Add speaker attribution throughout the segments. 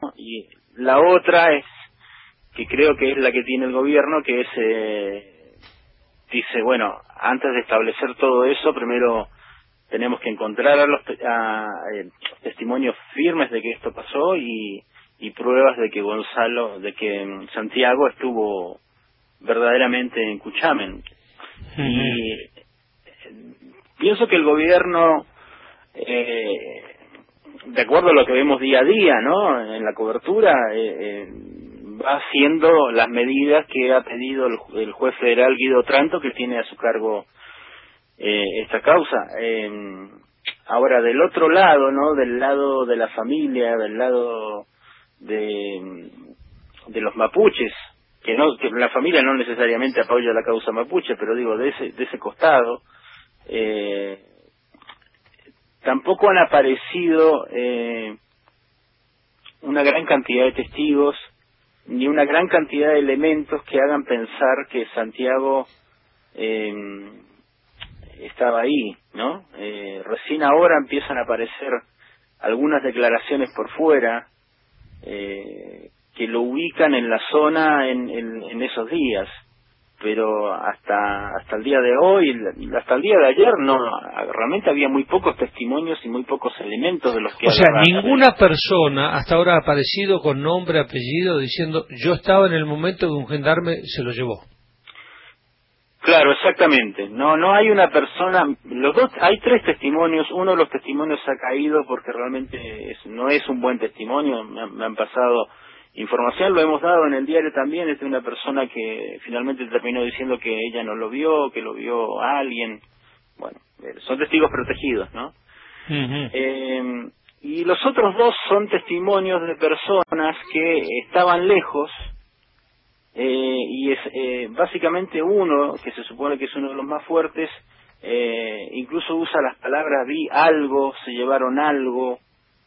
Speaker 1: ¿no? Y la otra es, que creo que es la que tiene el gobierno, que es, dice, bueno, antes de establecer todo eso, primero tenemos que encontrar testimonios firmes de que esto pasó y pruebas de que Santiago estuvo verdaderamente en Cuchamen. Y pienso que el gobierno, de acuerdo a lo que vemos día a día, ¿no?, en la cobertura, va haciendo las medidas que ha pedido el juez federal Guido Otranto, que tiene a su cargo esta causa. Ahora, del otro lado, ¿no?, del lado de la familia, del lado de los mapuches, que la familia no necesariamente apoya la causa mapuche, pero digo, de ese costado, tampoco han aparecido una gran cantidad de testigos ni una gran cantidad de elementos que hagan pensar que Santiago estaba ahí, ¿no? Recién ahora empiezan a aparecer algunas declaraciones por fuera que lo ubican en la zona en esos días, pero hasta el día de hoy, hasta el día de ayer, no, realmente había muy pocos testimonios y muy pocos elementos de los que
Speaker 2: o sea, ninguna persona hasta ahora ha aparecido con nombre, apellido, diciendo yo estaba en el momento que un gendarme se lo llevó.
Speaker 1: Claro, exactamente. No hay una persona. Hay 3 testimonios. Uno de los testimonios ha caído porque realmente no es un buen testimonio. Me han pasado información, lo hemos dado en el diario también. Es de una persona que finalmente terminó diciendo que ella no lo vio, que lo vio a alguien. Bueno, son testigos protegidos, ¿no? Y los otros 2 son testimonios de personas que estaban lejos. Y es básicamente uno, que se supone que es uno de los más fuertes, incluso usa las palabras vi algo, se llevaron algo,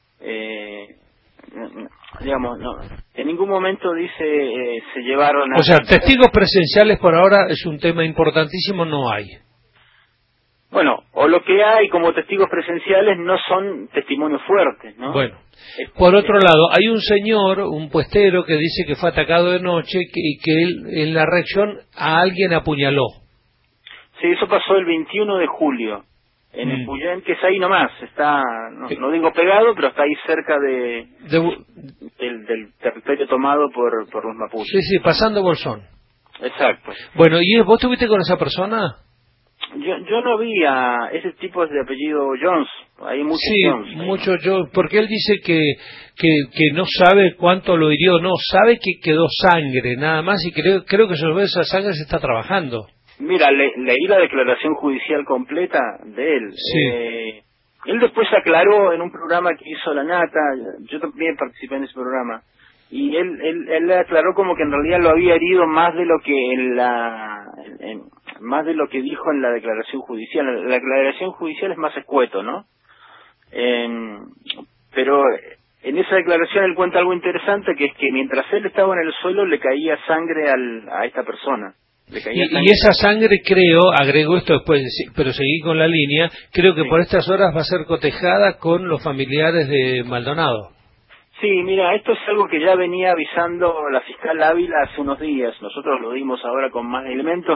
Speaker 1: digamos, no, en ningún momento dice se llevaron algo.
Speaker 2: O sea, testigos presenciales por ahora es un tema importantísimo, no hay.
Speaker 1: Bueno, o lo que hay como testigos presenciales no son testimonios fuertes, ¿no?
Speaker 2: Bueno, por otro lado, hay un señor, un puestero, que dice que fue atacado de noche y que él en la reacción a alguien apuñaló.
Speaker 1: Sí, eso pasó el 21 de julio, en el Puyén, que es ahí nomás, está, no digo pegado, pero está ahí cerca del territorio tomado por los mapuches.
Speaker 2: Sí, pasando Bolsón.
Speaker 1: Exacto.
Speaker 2: Bueno, ¿y vos estuviste con esa persona?
Speaker 1: Yo no vi a ese tipo de apellido Jones, hay muchos Jones.
Speaker 2: Sí, mucho Jones, porque él dice que no sabe cuánto lo hirió, no, sabe que quedó sangre, nada más, y creo que sobre esa sangre se está trabajando.
Speaker 1: Mira, leí la declaración judicial completa de él.
Speaker 2: Sí.
Speaker 1: Él después aclaró en un programa que hizo La Nata, yo también participé en ese programa, y él aclaró como que en realidad lo había herido más de lo que más de lo que dijo en la declaración judicial. La declaración judicial es más escueto, ¿no? Pero en esa declaración él cuenta algo interesante, que es que mientras él estaba en el suelo le caía sangre a esta persona.
Speaker 2: Y esa sangre, creo, agregó esto después, pero seguí con la línea, creo que por estas horas va a ser cotejada con los familiares de Maldonado.
Speaker 1: Sí, mira, esto es algo que ya venía avisando la fiscal Ávila hace unos días. Nosotros lo dimos ahora con más elementos,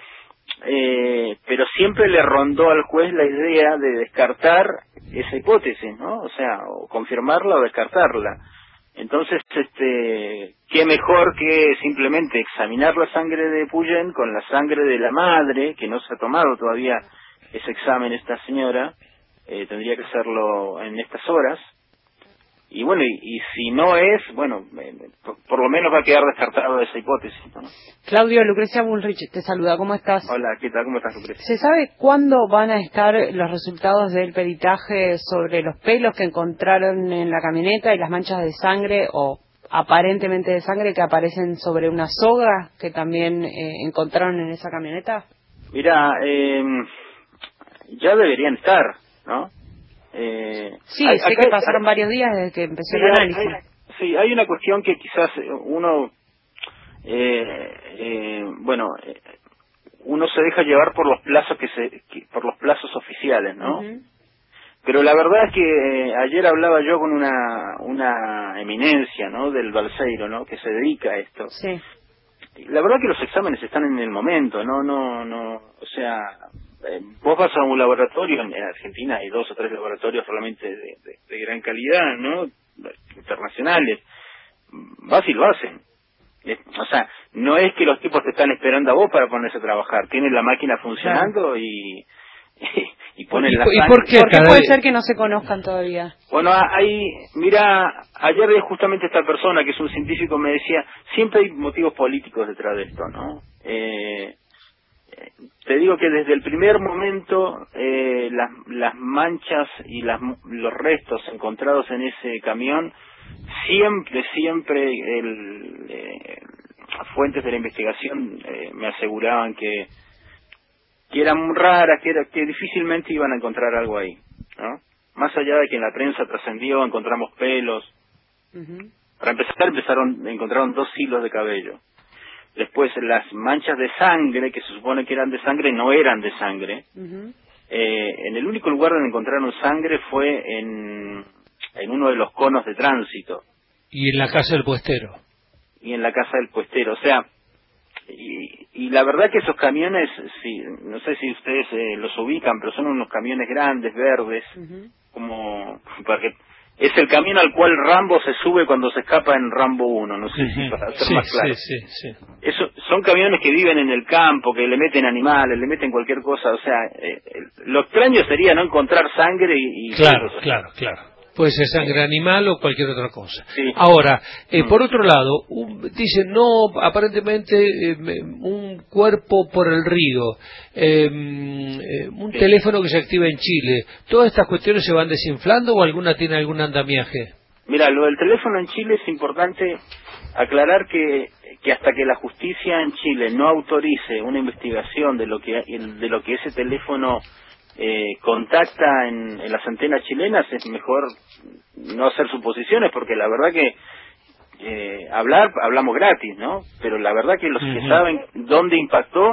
Speaker 1: pero siempre le rondó al juez la idea de descartar esa hipótesis, ¿no? O sea, o confirmarla o descartarla. Entonces, qué mejor que simplemente examinar la sangre de Puyén con la sangre de la madre, que no se ha tomado todavía ese examen esta señora, tendría que hacerlo en estas horas. Y bueno, y si no es, bueno, por lo menos va a quedar descartado esa hipótesis, ¿no?
Speaker 3: Claudio, Lucrecia Bullrich te saluda, ¿cómo estás?
Speaker 1: Hola, ¿qué tal? ¿Cómo estás, Lucrecia?
Speaker 3: ¿Se sabe cuándo van a estar los resultados del peritaje sobre los pelos que encontraron en la camioneta y las manchas de sangre o aparentemente de sangre que aparecen sobre una soga que también encontraron en esa camioneta?
Speaker 1: Mira, ya deberían estar, ¿no?
Speaker 3: Sí, sé que pasaron varios días desde que empezó el análisis.
Speaker 1: Sí, hay una cuestión que quizás uno uno se deja llevar por los plazos por los plazos oficiales, ¿no? Pero la verdad es que ayer hablaba yo con una eminencia, ¿no?, del Balseiro, ¿no?, que se dedica a esto.
Speaker 3: Sí.
Speaker 1: La verdad que los exámenes están en el momento, no, o sea, vos vas a un laboratorio, en Argentina hay 2 o 3 laboratorios realmente de gran calidad, ¿no?, internacionales, vas y lo hacen. O sea, no es que los tipos te están esperando a vos para ponerse a trabajar, tienen la máquina funcionando, claro, y ponen la sangre.
Speaker 3: ¿Por qué puede ser que no se conozcan todavía?
Speaker 1: Bueno, mira, ayer justamente esta persona, que es un científico, me decía, siempre hay motivos políticos detrás de esto, ¿no? Te digo que desde el primer momento las manchas y los restos encontrados en ese camión, siempre fuentes de la investigación me aseguraban que eran raras, que difícilmente iban a encontrar algo ahí, ¿no? Más allá de que en la prensa trascendió, encontramos pelos. Para empezar, encontraron 2 hilos de cabello. Después, las manchas de sangre, que se supone que eran de sangre, no eran de sangre. En el único lugar donde encontraron sangre fue en uno de los conos de tránsito.
Speaker 2: Y en la casa del puestero.
Speaker 1: O sea, y la verdad que esos camiones, sí, no sé si ustedes los ubican, pero son unos camiones grandes, verdes, como porque es el camión al cual Rambo se sube cuando se escapa en Rambo 1, no sé si para ser más claro.
Speaker 2: Sí.
Speaker 1: Son camiones que viven en el campo, que le meten animales, le meten cualquier cosa, o sea, lo extraño sería no encontrar sangre y
Speaker 2: Claro. Puede ser sangre animal o cualquier otra cosa.
Speaker 1: Sí.
Speaker 2: Ahora, por otro lado, dicen, no, aparentemente un cuerpo por el río, un teléfono que se activa en Chile. ¿Todas estas cuestiones se van desinflando o alguna tiene algún andamiaje?
Speaker 1: Mira, lo del teléfono en Chile es importante aclarar que hasta que la justicia en Chile no autorice una investigación de lo que ese teléfono contacta en las antenas chilenas, es mejor no hacer suposiciones, porque la verdad que hablamos gratis, ¿no? Pero la verdad que los que saben dónde impactó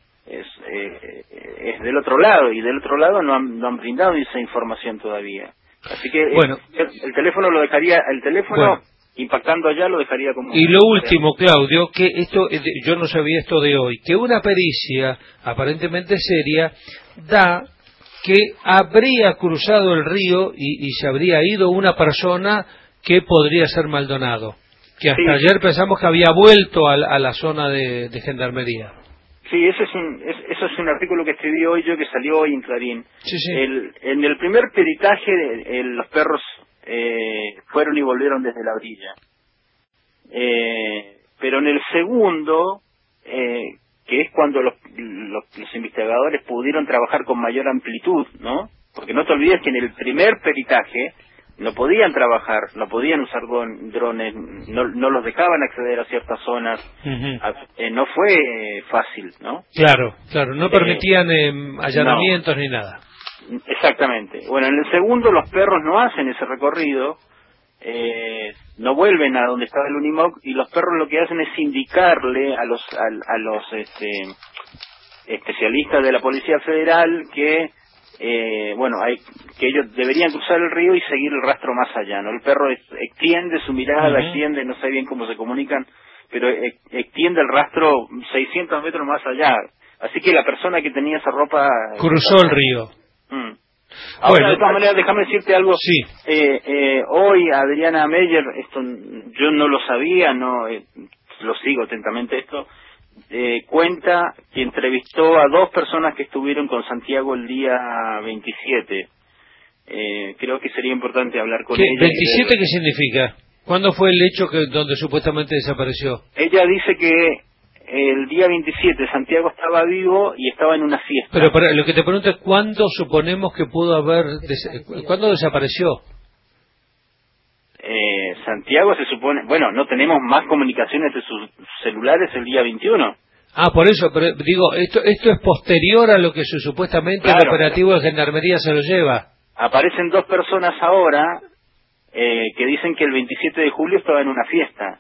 Speaker 1: es del otro lado, y del otro lado no han brindado esa información todavía. Así que
Speaker 2: bueno,
Speaker 1: el teléfono impactando allá lo dejaría como...
Speaker 2: Y lo último, Claudio, que esto yo no sabía esto de hoy, que una pericia aparentemente seria da que habría cruzado el río y se habría ido una persona que podría ser Maldonado, que hasta ayer pensamos que había vuelto a la zona de gendarmería.
Speaker 1: Sí, eso es un artículo que escribí hoy yo, que salió hoy en Clarín.
Speaker 2: Sí.
Speaker 1: En el primer peritaje los perros fueron y volvieron desde la orilla. Pero en el segundo, que es cuando los investigadores pudieron trabajar con mayor amplitud, ¿no? Porque no te olvides que en el primer peritaje no podían trabajar, no podían usar drones, no los dejaban acceder a ciertas zonas, no fue fácil, ¿no?
Speaker 2: Claro, no permitían allanamientos ni nada.
Speaker 1: Exactamente. Bueno, en el segundo los perros no hacen ese recorrido, no vuelven a donde estaba el Unimog, y los perros lo que hacen es indicarle a los especialistas de la Policía Federal que que ellos deberían cruzar el río y seguir el rastro más allá, ¿no? El perro extiende su mirada, extiende, no sé bien cómo se comunican, pero extiende el rastro 600 metros más allá. Así que la persona que tenía esa ropa...
Speaker 2: cruzó el río.
Speaker 1: Ahora, bueno, de todas maneras, déjame decirte algo.
Speaker 2: Sí.
Speaker 1: Hoy Adriana Meyer, esto yo no lo sabía, no lo sigo atentamente esto, cuenta que entrevistó a 2 personas que estuvieron con Santiago el día 27. Creo que sería importante hablar con ella.
Speaker 2: ¿27 qué significa? ¿Cuándo fue el hecho donde supuestamente desapareció?
Speaker 1: Ella dice que el día 27 Santiago estaba vivo y estaba en una fiesta.
Speaker 2: Pero lo que te pregunto es, ¿cuándo suponemos que pudo haber... ¿Cuándo desapareció?
Speaker 1: Santiago se supone... Bueno, no tenemos más comunicaciones de sus celulares el día 21.
Speaker 2: Por eso, pero digo, esto es posterior a lo que supuestamente el operativo de Gendarmería se lo lleva.
Speaker 1: Aparecen 2 personas ahora que dicen que el 27 de julio estaba en una fiesta,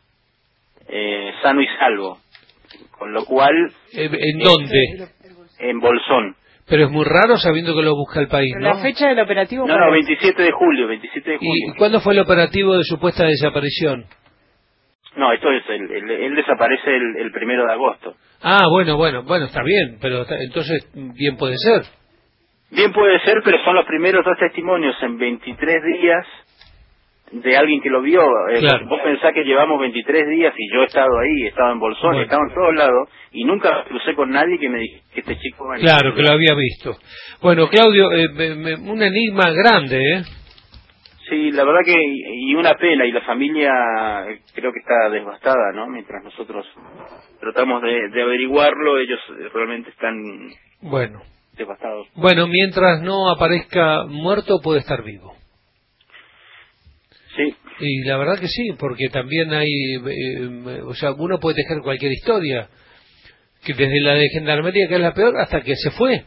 Speaker 1: sano y salvo. Con lo cual...
Speaker 2: ¿En dónde?
Speaker 1: En Bolsón.
Speaker 2: Pero es muy raro sabiendo que lo busca el país,
Speaker 3: ¿no? La fecha del operativo...
Speaker 1: No, 27 de julio, 27 de julio.
Speaker 2: ¿Y cuándo fue el operativo de supuesta desaparición?
Speaker 1: No, esto es, él desaparece el 1 de agosto.
Speaker 2: Ah, bueno, está bien, pero entonces bien puede ser.
Speaker 1: Bien puede ser, pero son los primeros 2 testimonios en 23 días de alguien que lo vio.
Speaker 2: Claro.
Speaker 1: Vos pensás que llevamos 23 días y yo he estado ahí, he estado en Bolsón, he estado en todos lados y nunca crucé con nadie que me dijera que este chico...
Speaker 2: Claro, que lo había visto. Bueno, Claudio, un enigma grande, ¿eh?
Speaker 1: Sí, la verdad que, y una pena, y la familia creo que está devastada, ¿no? Mientras nosotros tratamos de averiguarlo, ellos realmente están devastados.
Speaker 2: Bueno, mientras no aparezca muerto, puede estar vivo.
Speaker 1: Sí.
Speaker 2: Y la verdad que sí, porque también hay, o sea, uno puede tejer cualquier historia, que desde la de Gendarmería, que es la peor, hasta que se fue.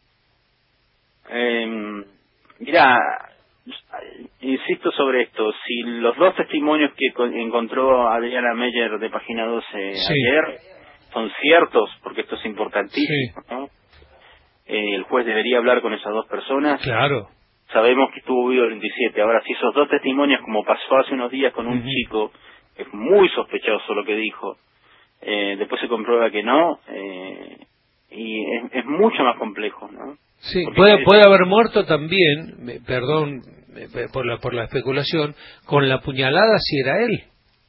Speaker 1: Mira, insisto sobre esto, si los 2 testimonios que encontró Adriana Meyer de Página 12 ayer son ciertos, porque esto es importantísimo, ¿no? El juez debería hablar con esas 2 personas.
Speaker 2: Claro.
Speaker 1: Sabemos que estuvo vivo el 27. Ahora, si esos 2 testimonios, como pasó hace unos días con un chico, es muy sospechoso lo que dijo, después se comprueba que no, y es mucho más complejo, ¿no?
Speaker 2: Sí, puede haber muerto también, perdón por la especulación, con la puñalada si era él.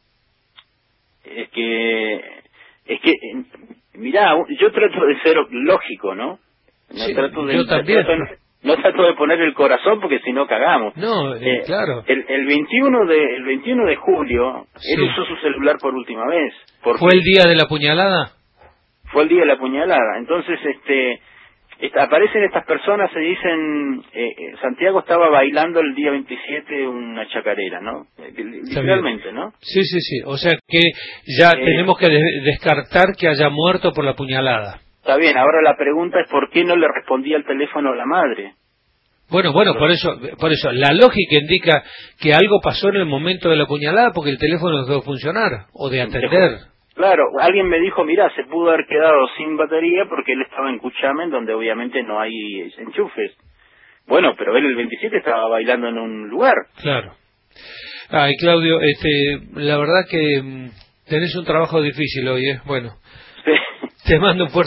Speaker 1: Es que mirá, yo trato de ser lógico, ¿no?
Speaker 2: Yo también.
Speaker 1: No trato de poner el corazón porque si no cagamos.
Speaker 2: No, claro.
Speaker 1: El 21 de julio, él usó su celular por última vez.
Speaker 2: ¿Fue el día de la puñalada?
Speaker 1: Fue el día de la puñalada. Entonces, aparecen estas personas, se dicen, Santiago estaba bailando el día 27 una chacarera, ¿no? Literalmente, ¿no?
Speaker 2: Sí. O sea que ya tenemos que descartar que haya muerto por la puñalada.
Speaker 1: Está bien, ahora la pregunta es ¿por qué no le respondía el teléfono a la madre?
Speaker 2: Bueno, por eso, la lógica indica que algo pasó en el momento de la puñalada porque el teléfono dejó de funcionar o de atender.
Speaker 1: Claro, alguien me dijo, mira, se pudo haber quedado sin batería porque él estaba en Cuchamen, donde obviamente no hay enchufes. Bueno, pero él el 27 estaba bailando en un lugar.
Speaker 2: Claro. Ay, Claudio, la verdad que tenés un trabajo difícil hoy, ¿eh? Bueno, te mando un fuerte